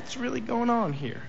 What's really going on here?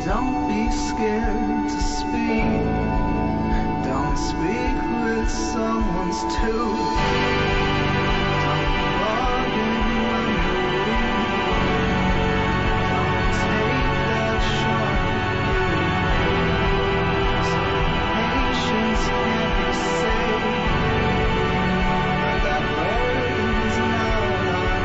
Don't be scared to speak. Don't speak with someone's tooth. Don't bargain when you're weak. Don't take that short view. Patience can't be saved. I got burdens now on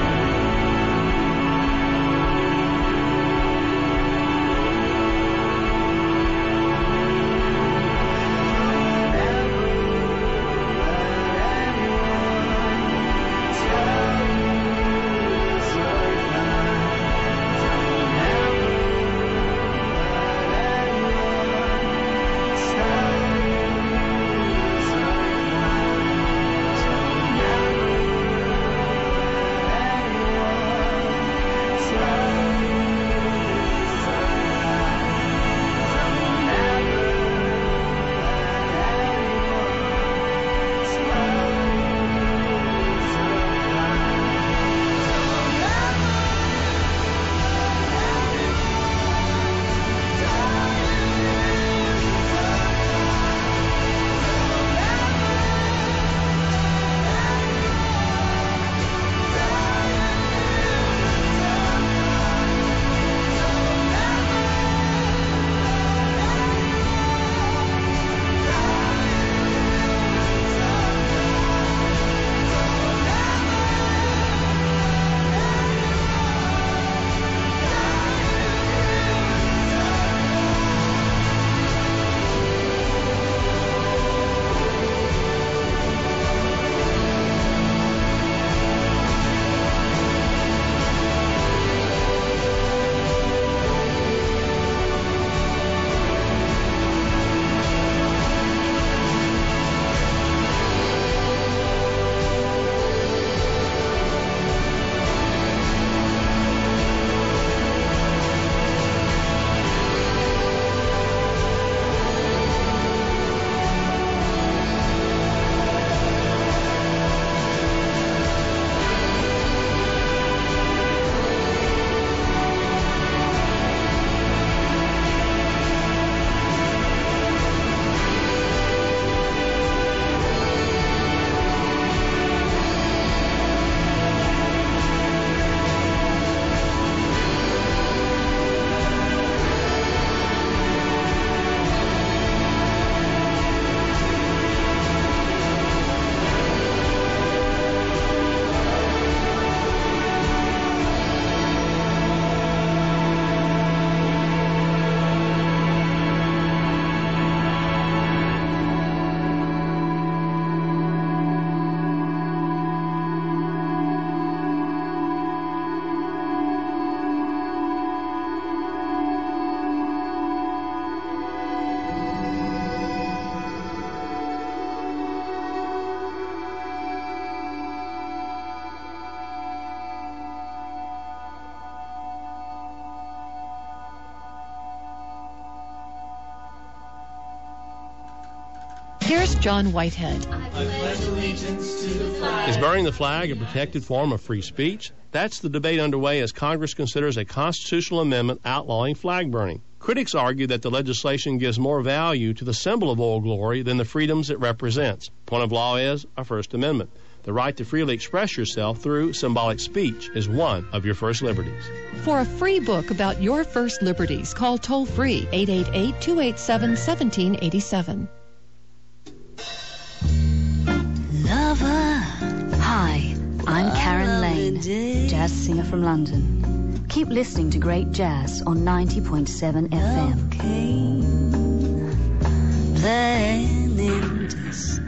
Here's John Whitehead. Is burning the flag a protected form of free speech? That's the debate underway as Congress considers a constitutional amendment outlawing flag burning. Critics argue that the legislation gives more value to the symbol of Old Glory than the freedoms it represents. Point of law is a First Amendment. The right to freely express yourself through symbolic speech is one of your first liberties. For a free book about your first liberties, call toll-free 888-287-1787. Lover. Hi, I'm Karen Lane, jazz singer from London. Keep listening to great jazz on 90.7 FM. Then into stay.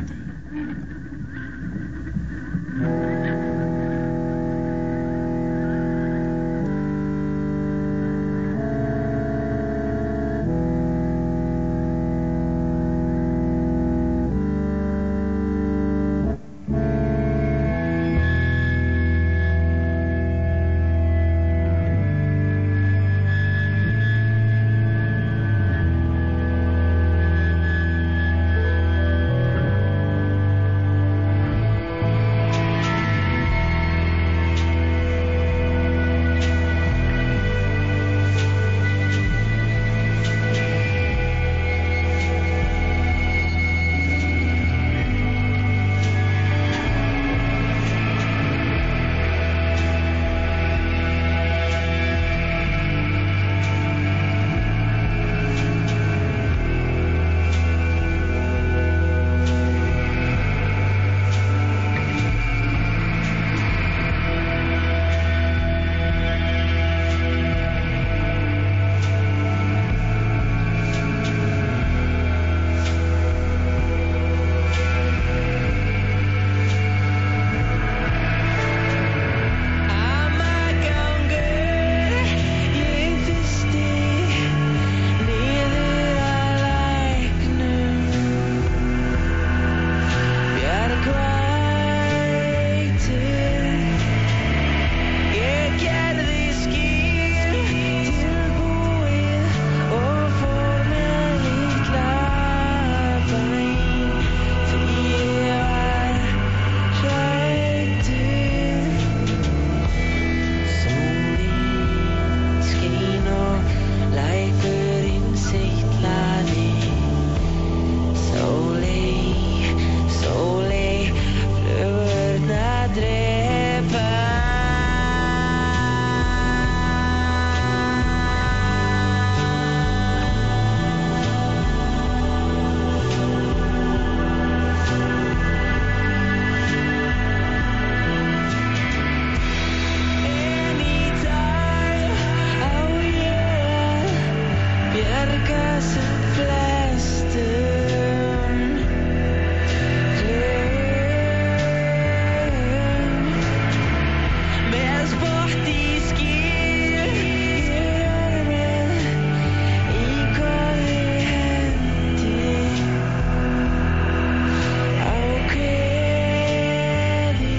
Circus and Fleston, med sport i skier, i korrigering og kvæling.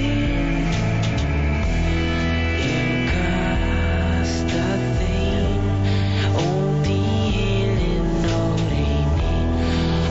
You cast a thing, only healing, no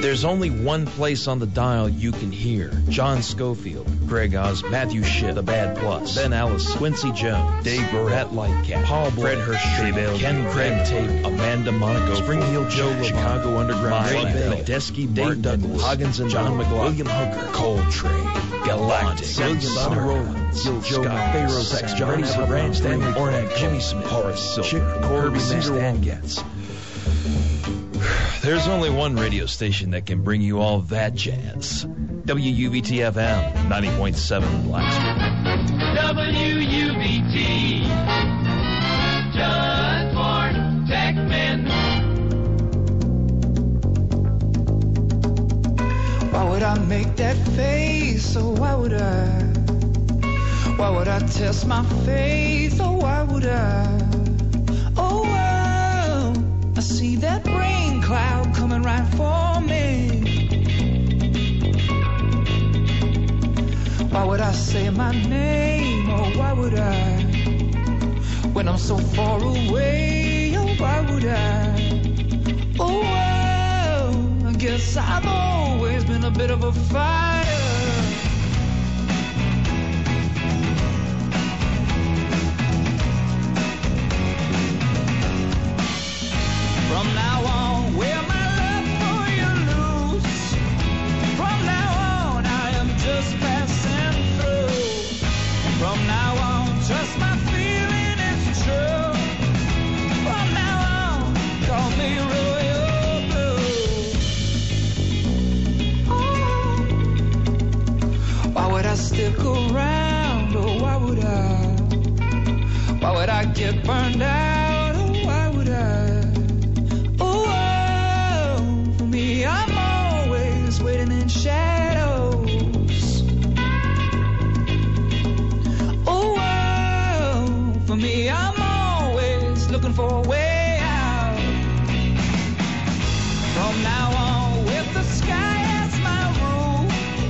There's only one place on the dial you can hear. John Schofield, Greg Oz, Matthew Shipp, The Bad Plus, Ben Allison, Quincy Jones, Dave Burrett, Lightcat, Paul Blart, Fred Hirsch, Ken Craig Tate, Amanda Monaco, Springfield Joe, Chicago Underground, Medeski, Dave Douglas, Hoggins and John McLaughlin, William Hooker, Coltrane, Galactic, William Rollins, Gil Scott, Pharaoh Sex, Johnny Branch, Stanley Ornak, Jimmy Smith, Horace Silver, Chick, Kirby Stan Getz. There's only one radio station that can bring you all that jazz. WUBT-FM, 90.7 Blacksburg. WUBT, just for tech men. Why would I make that face? Oh, why would I? Why would I test my faith? Oh, why would I? Oh, wow. I see that rain cloud coming right for me. Why would I say my name? Oh, why would I? When I'm so far away, oh, why would I? Oh, wow. I guess I've always been a bit of a fighter. From now on, wear my love for you loose. From now on, I am just passing through. From now on, trust my feeling is true. From now on, call me Royal Blue. Oh. Why would I stick around? Oh, why would I? Why would I get burned out? Oh, why would I? I'm always waiting in shadows. Oh, wow. For me, I'm always looking for a way out. From now on, with the sky as my rule.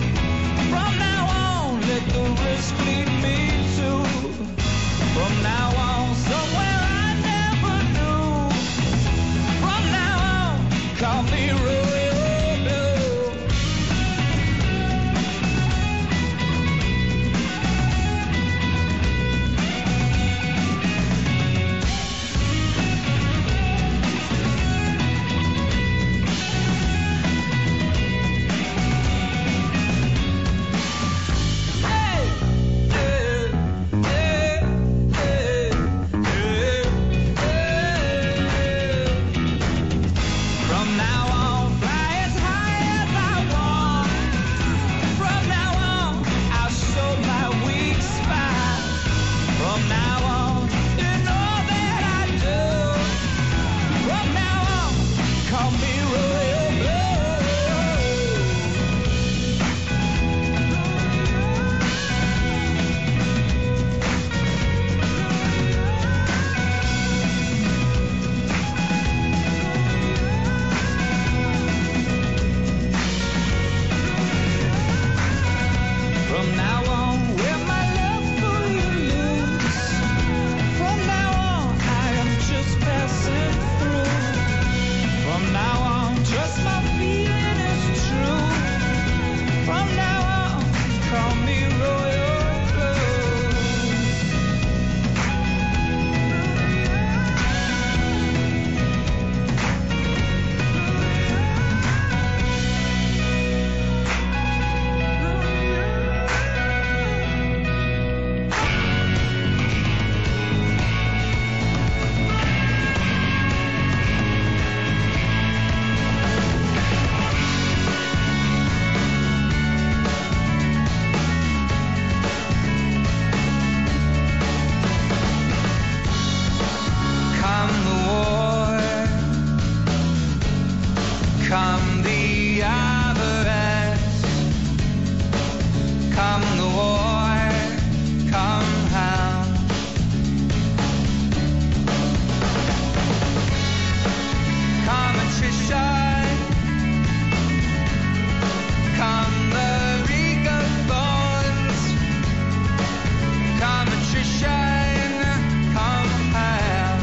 From now on, let the risk lead me to. From now on, somewhere I never knew. From now on, call me Royal.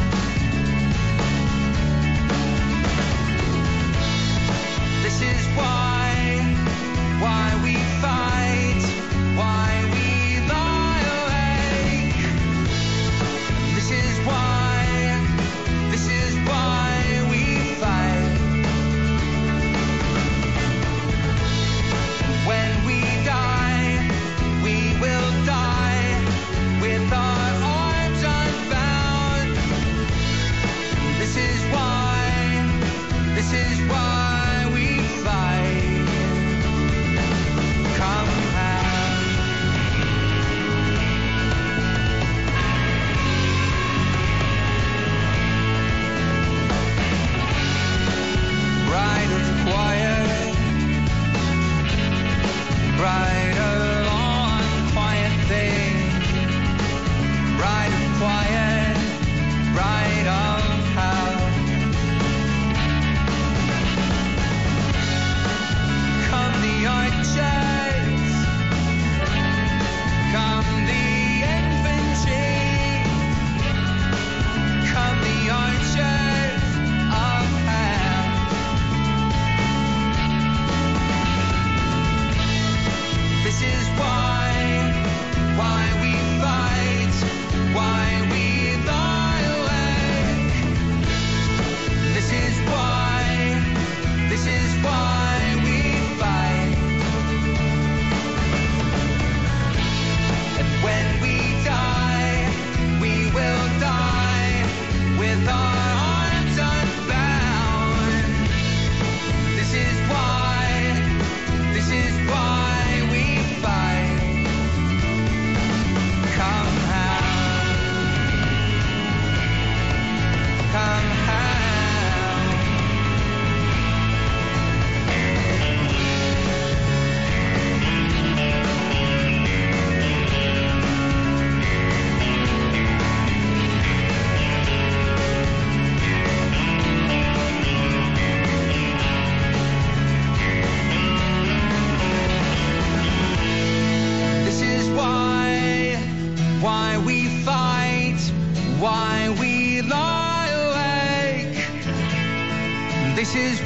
This is what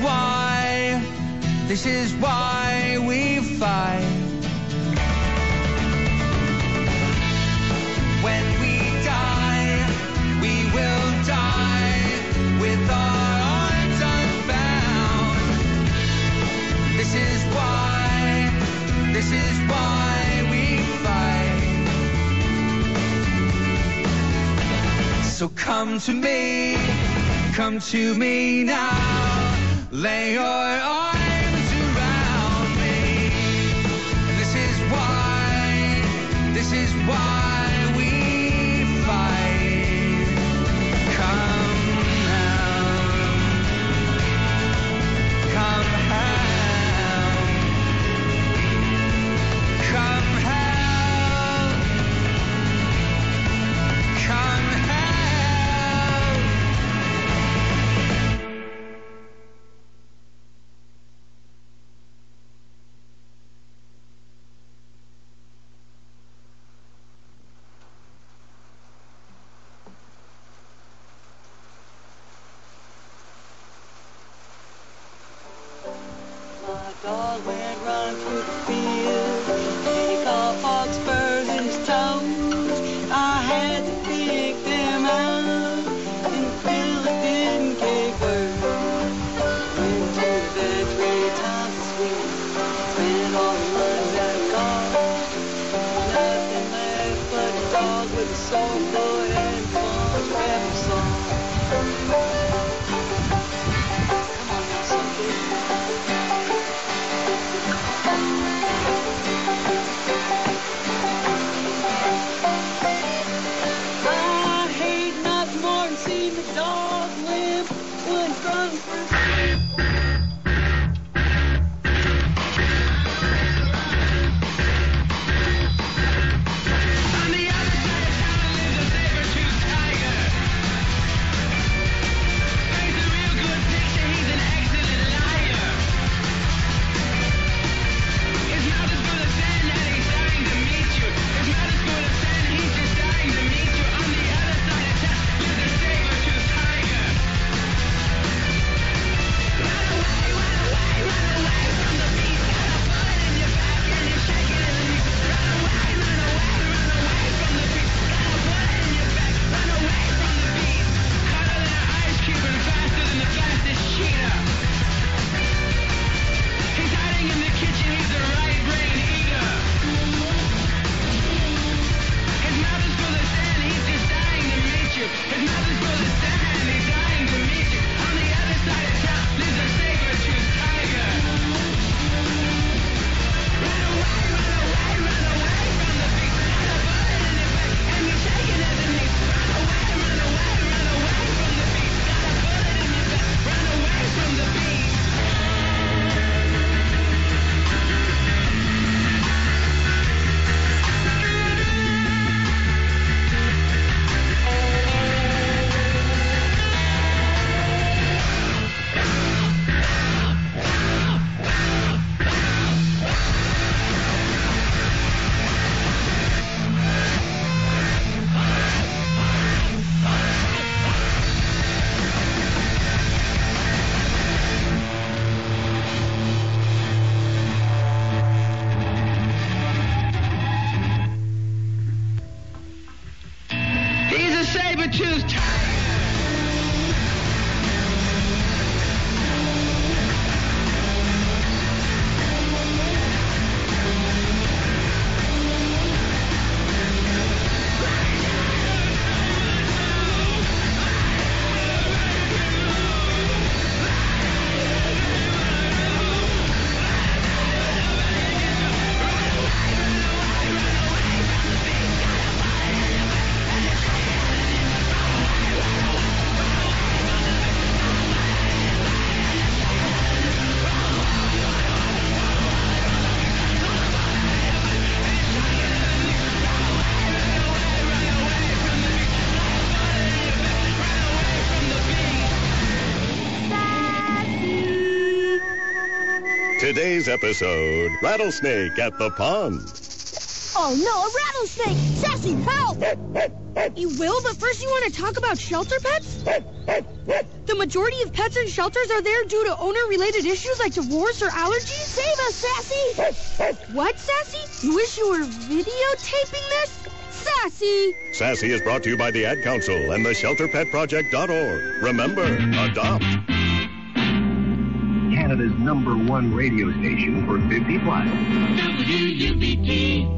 why we fight. When we die, we will die with our arms unbound. This is why we fight. So come to me now, lay your arms around me. This is why we fight. Come now, come out, come out, come out. Dog went running through the field. He caught foxbirds in his toes. I had to pick them out, and the fella didn't kick birds. Went to the bed 3 times this week. Spent all the money that I got. Nothing left but a dog with a sore forehead and one pepper song. Come on now, some kid. Seen the dog limp when running through. On the other side of town lives a saber-toothed tiger. Paints a real good picture, he's an excellent liar. His mouth is full of sand and he's dying to meet you. His mouth is full of sand, he's just dying to meet you. On the other side of town lives a saber-toothed tiger. Run away, run away, run away from the beast. Got a bullet in your back and you're shaking in the knees. Run away, run away, run away from the beast. Got a bullet in your back, run away from the beast. Harder than an ice cube and faster than the fastest cheetah. He's hiding in the kitchen, he's a right-brain eater. His mouth is full of sand, he's just dying to meet you. His mouth is full of sand, he's dying to meet you. On the other side of town lives a saber-toothed tiger. Run away, run away, run away from the beast. Got a bullet in your back and you're shaking at the knees. Run away, run away, run away from the beast. Got a bullet in your back, run away from the beast. He's a saber-toothed tiger. Today's episode, Rattlesnake at the Pond. Oh, no, a rattlesnake! Sassy, help! You will, but first you want to talk about shelter pets? The majority of pets in shelters are there due to owner-related issues like divorce or allergies. Save us, Sassy! What, Sassy? You wish you were videotaping this? Sassy! Sassy is brought to you by the Ad Council and the ShelterPetProject.org. Remember, adopt. Canada's #1 radio station for 50 plus. WUBT.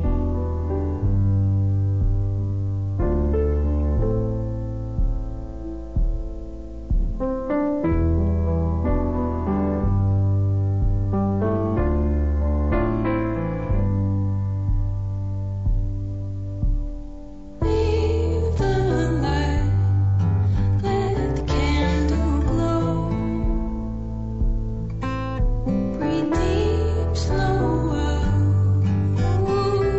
Slow.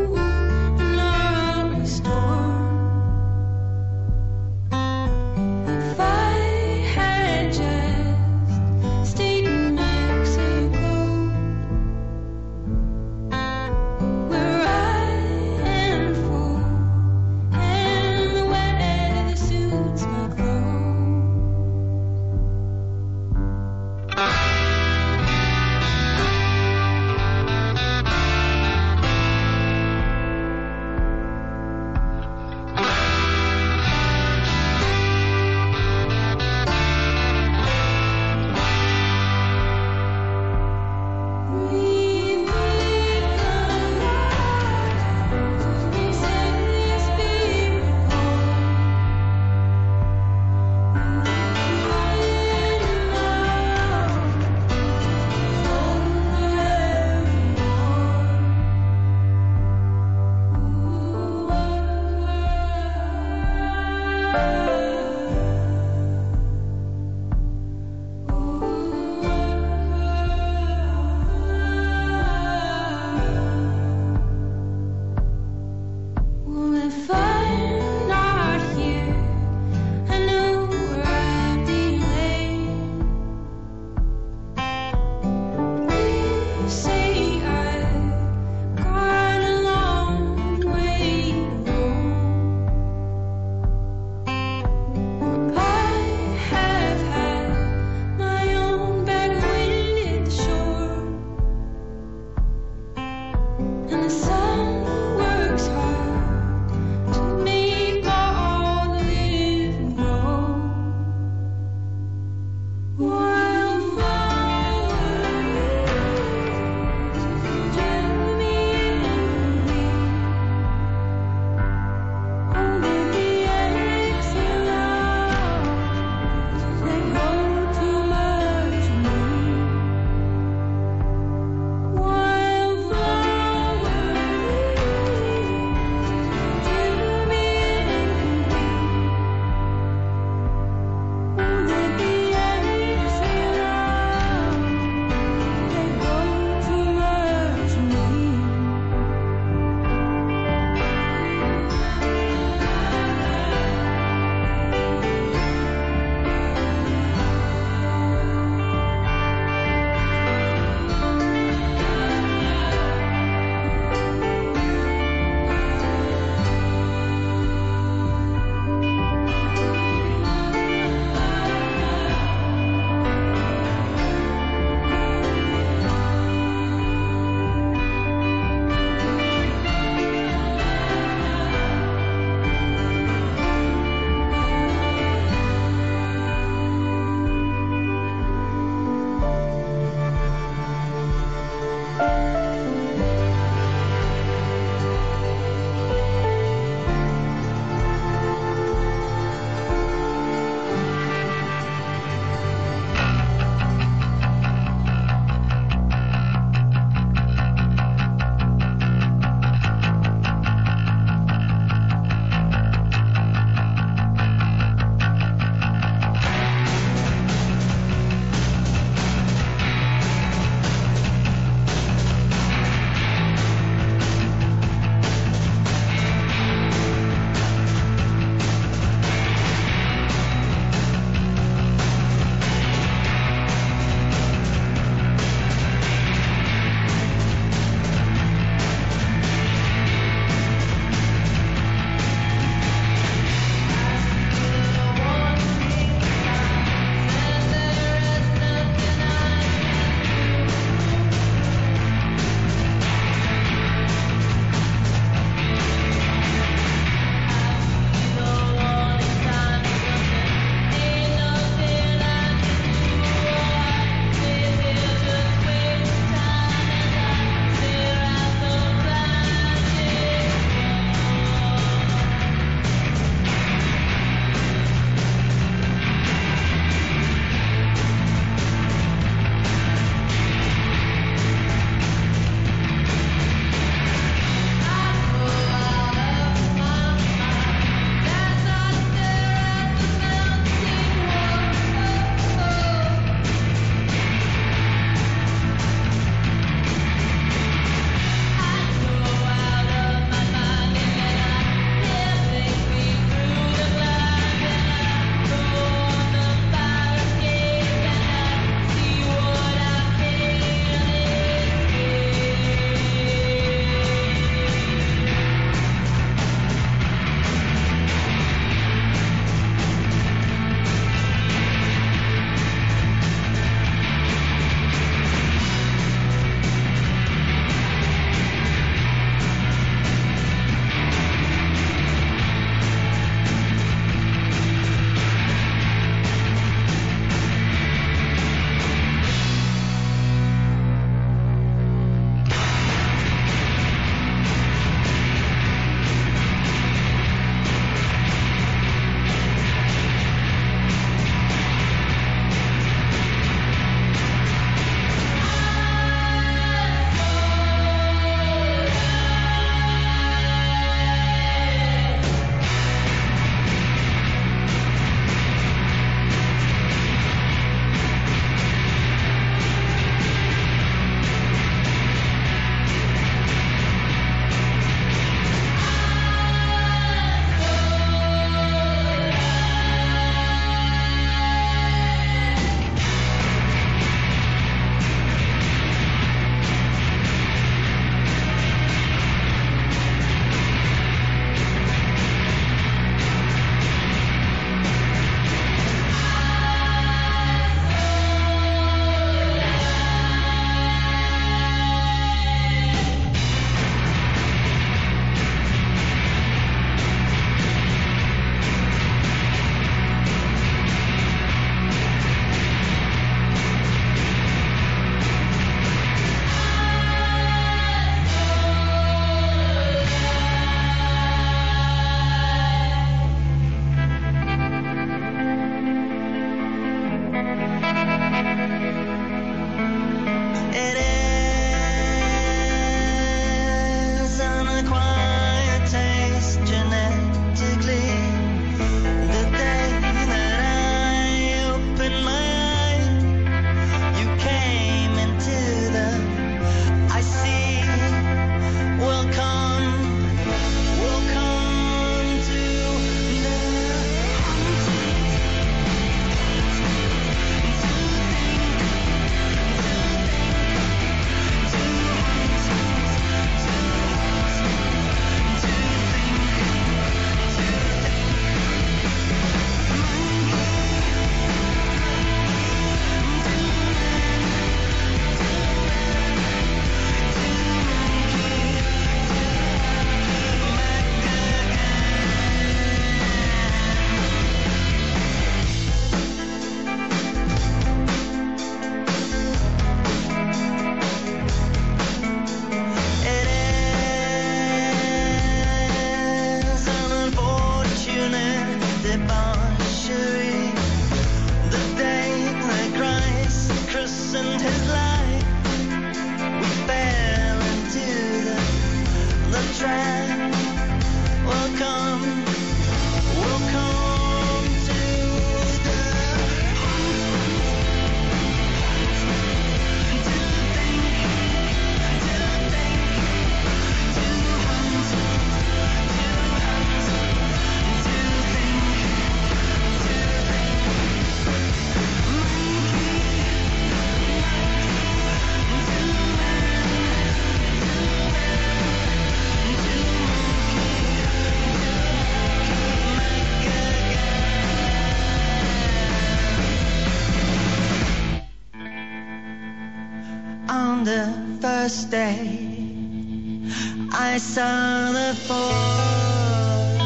On the first day I saw the forest,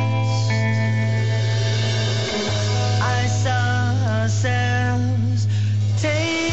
I saw ourselves tasting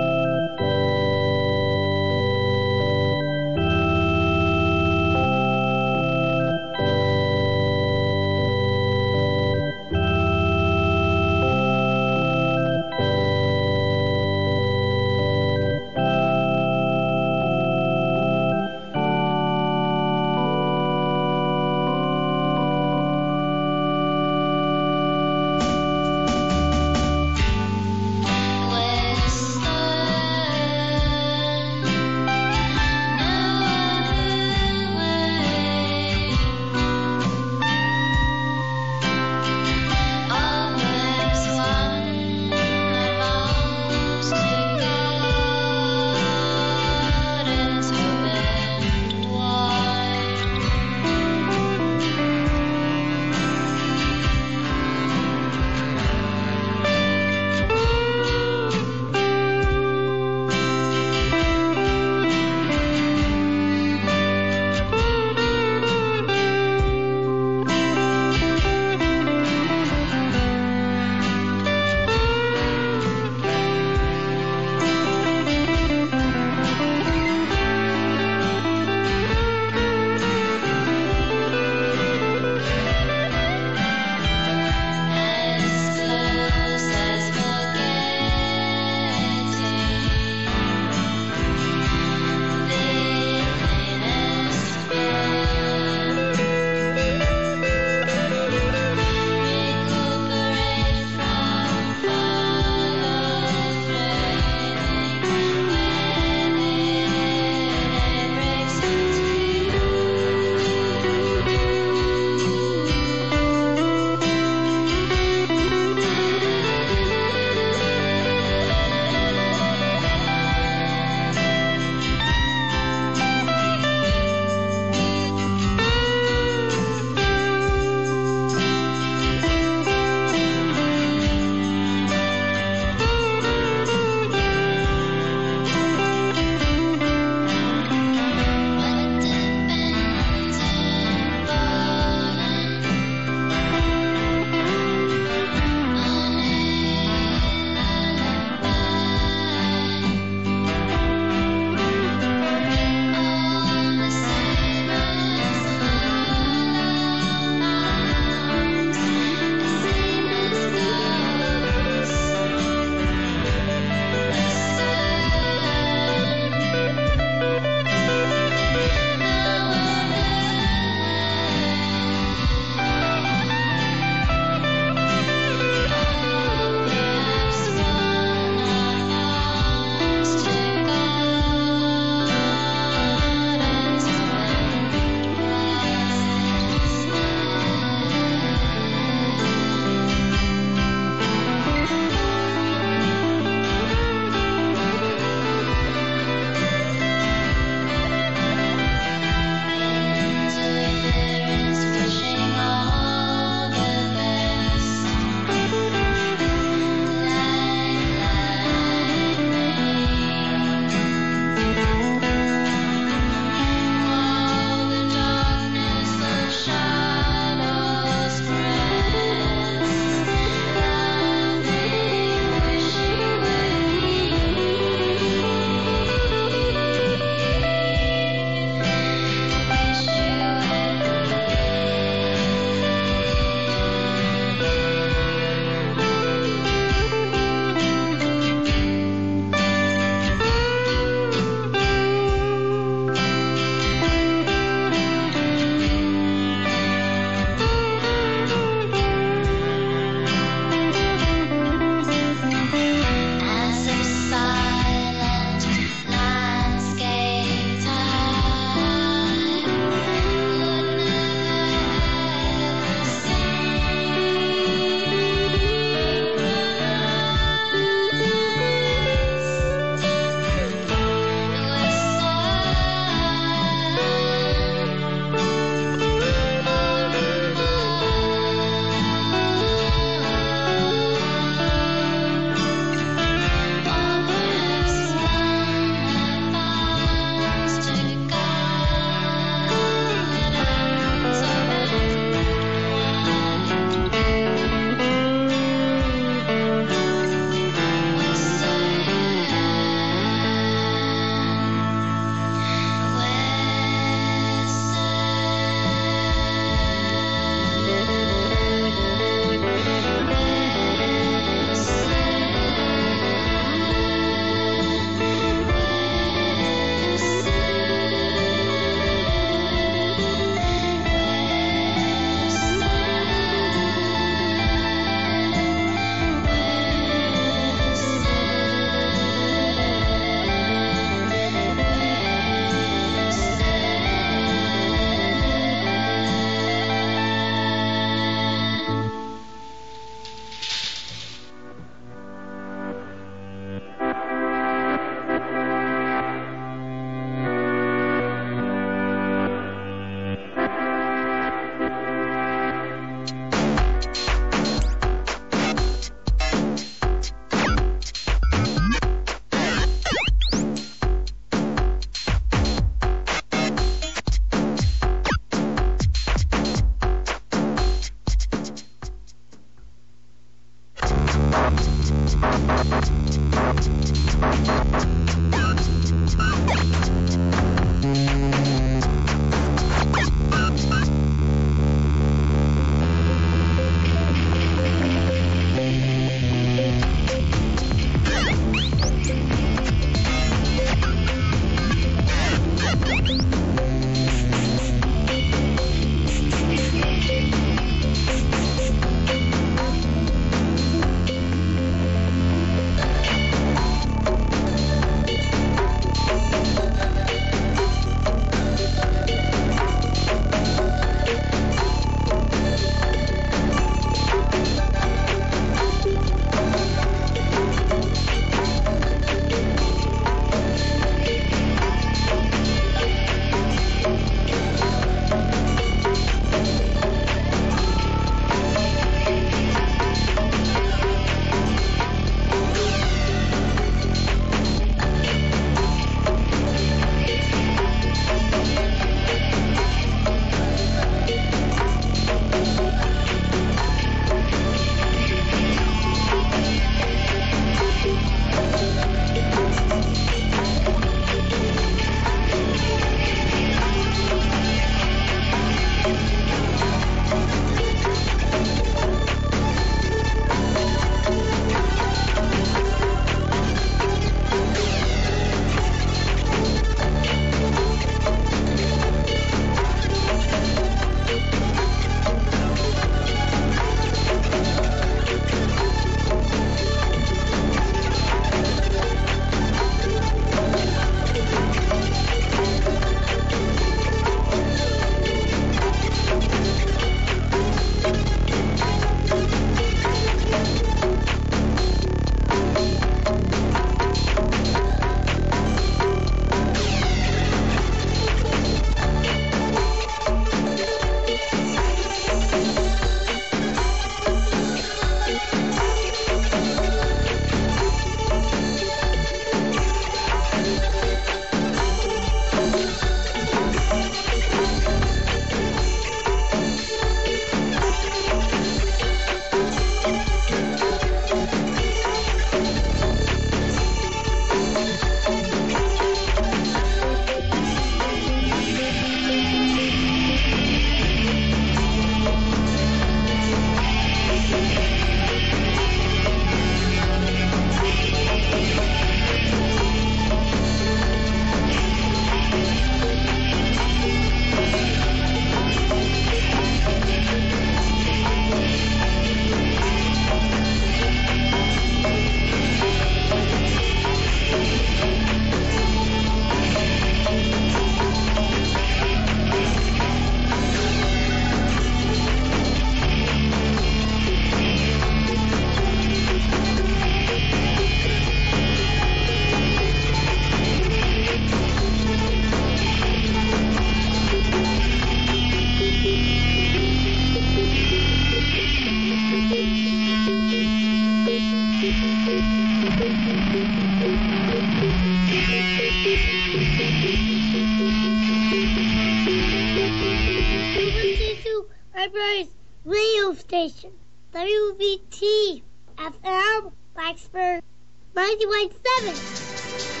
Library's radio station, WVT FM, Blacksburg 91.7.